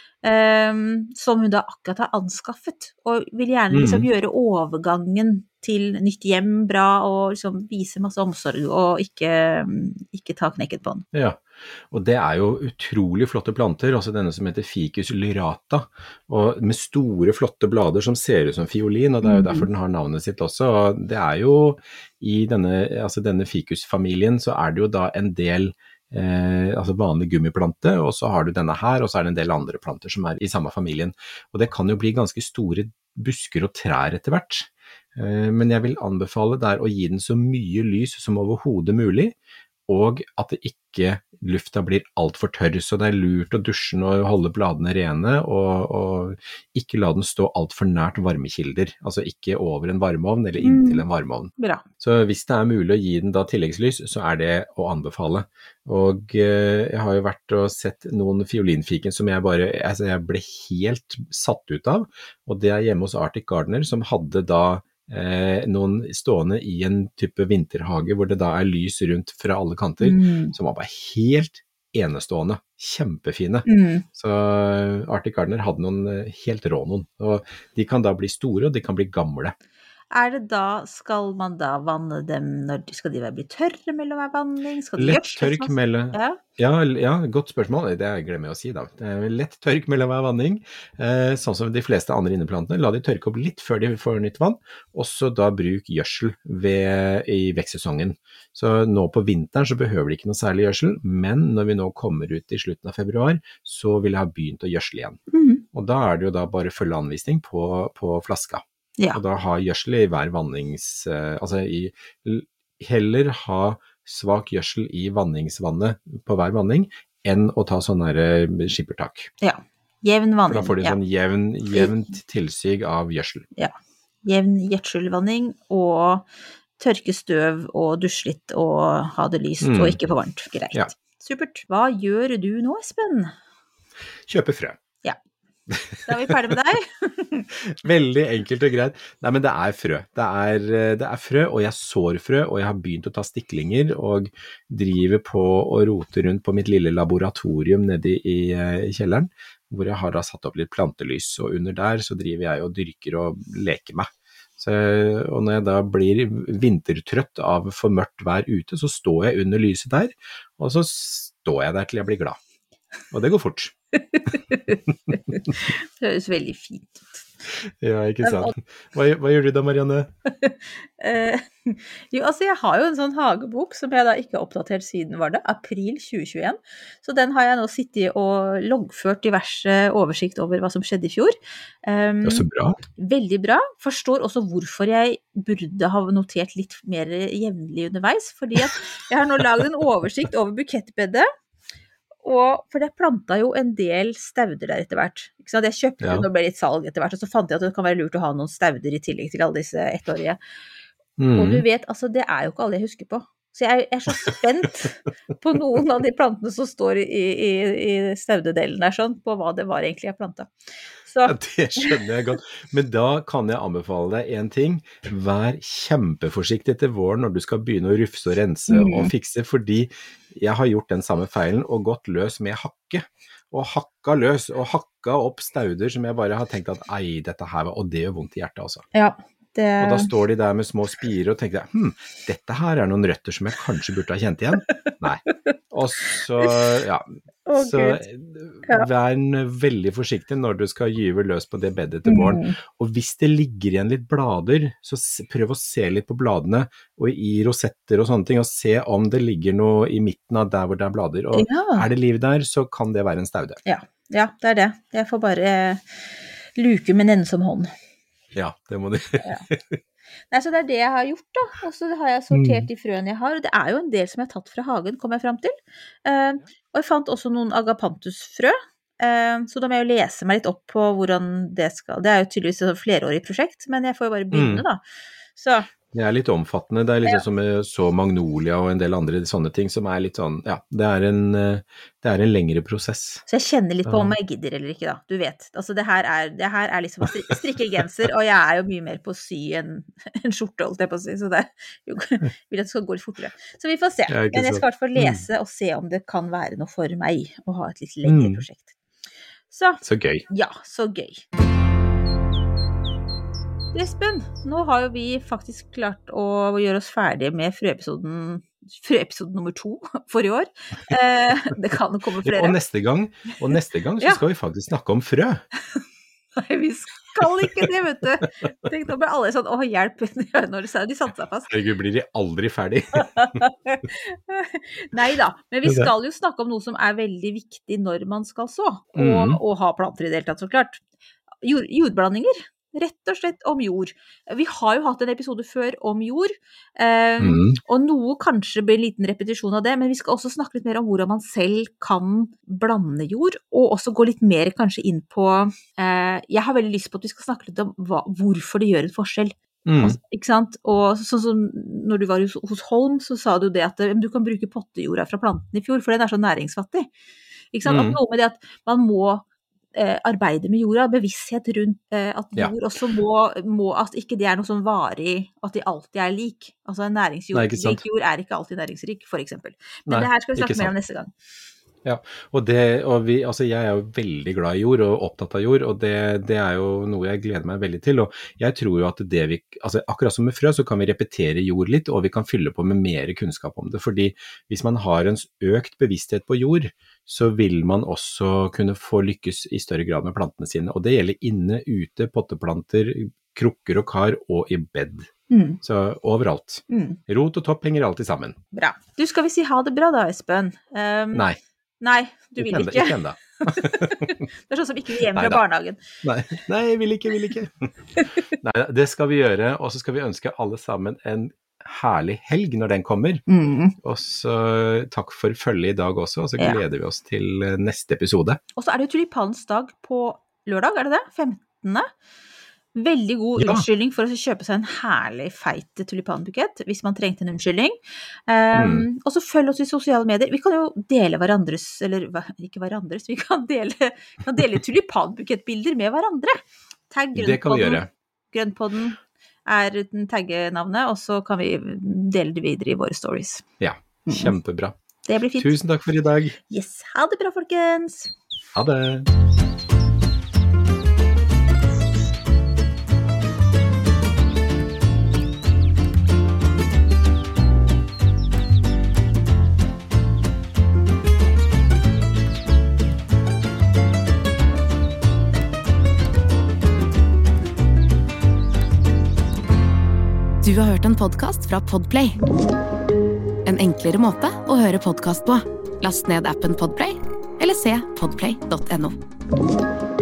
Um, som hun da akkurat har anskaffet, og vil gjerne liksom Mm. gjøre overgangen til nytt hjem bra, og liksom vise masse omsorg, og ikke, ikke ta knekken på den. Ja, og det er jo utrolig flotte planter, også denne som heter Ficus lyrata, og med store flotte blader som ser ut som fiolin, og det er jo derfor den har navnet sitt også, og det er jo i denne, altså denne Ficus-familien så er det jo da en del Eh, altså vanlig gummiplante, og så har du denne her, og så er det en del andre planter som er i samme familien. Og det kan jo bli ganske store busker og trær etter hvert. Eh, men jeg vil anbefale der å gi den så mye lys som overhodet mulig, og at det ikke lufta blir alt for tørr, så det er lurt å dusje den og holde bladene rene, og, og ikke la den stå alt for nært varmekilder, altså ikke over en varmeovn eller inntil en varmeovn. Bra. Så hvis det er mulig å gi den da tilleggslys, så er det å anbefale. Og eh, jeg har jo vært og sett noen fiolinfiken som jeg bare, altså jeg ble helt satt ut av, og det er hjemme hos Arctic Gardener, som hadde da Eh, noen stående i en type vinterhage hvor det da er lys rundt fra alle kanter, Mm. som var bare helt enestående, kjempefine. Mm. Så Arctic Gardener hadde noen eh, helt rå noen, og de kan da bli store, og de kan bli gamle. Er det da, skal man da vanne dem når skal de bli tørre mellom hver vanning? Skal de Lett gjødsles tørk masse? mellom, Ja. ja, ja, godt spørsmål, det glemmer jeg å si da. Det er lett tørk mellom hver vanning, eh, sånn som de fleste andre inneplantene. La de tørke opp litt før de får nytt vann, og så da bruk gjødsel ved, i vekstsesongen. Så nå på vinteren så behøver de ikke noe særlig gjødsel, men når vi nå kommer ut i slutten av februar, så vil jeg ha begynt å gjødsle igjen. Mhm. Og da er det jo da bare følge anvisning på, på flaska. Ja. Og da ha gjødsel i hver vannings, eh, altså i, heller ha svak gjødsel i vanningsvannet på hver vanning, enn å ta sånn der eh, skippertak. Ja. Jevn For vanning. da får du ja. sånn jevn, jevnt tilsig av gjødsel. Ja. Jevn gjødselvanning og tørke støv og dusje litt og ha det lyst Mm. og ikke for varmt. Greit. Ja. Supert. Hva gjør du nå, Espen? Kjøpe frø. Da er vi ferdig med deg. Veldig enkelt og greit. Nei, men det er frø. Det er, det er frø, og jeg sår frø, og jeg har begynt å ta stiklinger, og driver på å rote rundt på mitt lille laboratorium nede i, i kjelleren, hvor jeg har da satt opp litt plantelys, og under der så driver jeg og dyrker og leker meg. Så, og når jeg da blir vintertrøtt av for mørkt vær ute, så står jeg under lyset der, og så står jeg der til jeg blir glad. Og det går fort. Det høres veldig fint ut. Ja, ikke sant. Hva, hva gjør du da, Marianne? Eh, jo, altså jeg har jo en sånn hagebok som jeg da ikke har oppdatert siden, var det, april tjue tjueen. Så den har jeg nå sittet og loggført diverse oversikt over hva som skjedde i fjor. Um, Det er så bra. Veldig bra. Forstår også hvorfor jeg burde ha notert litt mer jevnlig underveis, fordi at jeg har nå laget en oversikt over bukettbedet. Og, for jeg plantet jo en del stauder der etter hvert. Ikke sant? Jeg kjøpte Ja. det, og ble litt salg etter hvert, og så fant jeg at det kan være lurt å ha noen stauder i tillegg til alle disse ettårige. Mm. Og du vet, altså det er jo ikke alle jeg husker på. Så jeg er så spent på noen av de plantene som står i, i, i staudedelen der, sånn, på hva det var egentlig jeg plantet. Så. Ja, det skjønner jeg godt. Men da kan jeg anbefale deg en ting. Vær kjempeforsiktig til våren når du skal begynne å rufse og rense mm. og fikse, fordi jeg har gjort den samme feilen og gått løs med hakke. Og hakka løs, og hakka opp stauder som jeg bare har tenkt at, ei, dette her var, og det gjør vondt i hjertet altså. Ja. Det... Og da står de der med små spirer og tenker, hm, dette her er noen røtter som jeg kanskje burde ha kjent igjen. Nei. Og så, ja, oh, så ja. Vær veldig forsiktig når du skal gyve løs på det bedet til våren. Mm. Og hvis det ligger igjen litt blader, så prøv å se litt på bladene og i rosetter og sånne ting, og se om det ligger noe i midten av der hvor det er blader. Og ja. Er det liv der, så kan det være en staude. Ja, ja det er det. Jeg får bare luke med nennsom hånd. Ja, det må du. Ja. Nei, så det er det jeg har gjort da, og så har jeg sortert de frøene jeg har, og det er jo en del som jeg har tatt fra hagen, kom jeg frem til. Uh, og jeg fant også noen agapanthusfrø, uh, så da må jeg jo lese meg litt opp på hvordan det skal, det er jo tydeligvis et flerårig prosjekt, men jeg får jo bare begynne mm. da. Så... Det er litt omfattende, det er litt ja. Som så magnolia og en del andre sånne ting som er litt sånn, ja, det er en, det er en lengre prosess. Så jeg kjenner litt på om jeg gidder eller ikke da, du vet. Altså det her er, det her er liksom å strikke genser, og jeg er jo mye mer på å sy en, en skjorte, holdt jeg på å si, så det jo, vil at det skal gå litt fortere. Så vi får se, ja, men jeg skal i hvert fall lese og se om det kan være noe for meg å ha et litt lengre mm. prosjekt. Så, så gøy. Ja, så gøy. Espen, nå har jo vi faktisk klart å gjøre oss ferdig med frøepisoden, frøepisoden nummer to for i år. Eh, det kan komme flere. Og neste gang, og neste gang så skal ja. Vi faktisk snakke om frø. Nei, vi skal ikke det, vet du. Tenk, nå ble alle sånn, åh, hjelp, når de sa, de satte seg fast. Herregud, blir de aldri ferdig? Neida, men vi skal jo snakke om noe som er veldig viktig når man skal så, og, mm. og ha planter i det hele tatt, så klart. Jord, jordblandinger. Rett og slett om jord. Vi har jo hatt en episode før om jord, eh, mm. og noe kanskje blir en liten repetisjon av det, men vi skal også snakke litt mer om hvordan man selv kan blande jord, og også gå litt mer kanskje inn på, eh, jeg har veldig lyst på at vi skal snakke litt om hva, hvorfor det gjør en forskjell. Mm. Altså, ikke sant? Og sånn som når du var hos, hos Holm, så sa du det at du kan bruke pottejorda fra planten i fjor, for den er så næringsfattig. Ikke sant? Mm. At noe med det at man må arbeide med jorda, bevissthet rundt eh, at jord ja. Også må, må, at ikke det er noe som varig, at de alltid er lik. Altså en næringsjord, Nei, rik jord er ikke alltid næringsrik, for eksempel. Men Nei, det her skal vi snakke mer om neste gang. Ja, og, det, og vi, altså jeg er jo veldig glad i jord og opptatt av jord, og det, det er jo noe jeg gleder meg veldig til, og jeg tror jo at det vi, altså akkurat som med frø, så kan vi repetere jord litt, og vi kan fylle på med mer kunnskap om det, fordi hvis man har en økt bevissthet på jord, så vil man også kunne få lykkes i større grad med plantene sine, og det gjelder inne, ute, potteplanter, krukker og kar, og i bed. Mm. Så overalt. Mm. Rot og topp henger alltid sammen. Bra. Du, skal vi si ha det bra da, Espen? Um, Nei. Nei, du vil ikke. Ikke enda. Det er sånn som ikke vil hjem fra barnehagen. Nei, nei, jeg vil ikke, vil ikke. Nei, det skal vi gjøre, og så skal vi ønske alle sammen en herlig helg når den kommer. Mm. Og så takk for følget i dag også, og så gleder ja. Vi oss til neste episode. Og så er det jo tulipanens dag på lørdag, er det det? femtende Veldig god ja. Unnskyldning for å kjøpe seg en herlig feit tulipanbukett, hvis man trengte en unnskyldning. Um, mm. Og så følg oss i sosiale medier. Vi kan jo dele hverandres, eller ikke hverandres, vi kan dele, kan dele tulipanbukettbilder med hverandre. Tagg det kan vi gjøre. Grønnpodden er taggenavnet, og så kan vi dele det videre i våre stories. Ja, kjempebra. Mm. Det blir fint. Tusen takk for i dag. Yes, ha det bra, folkens. Ha det. Du har hørt en podcast fra Podplay. En enklere måte å høre podcast på. Last ned appen Podplay, eller se podplay punktum no.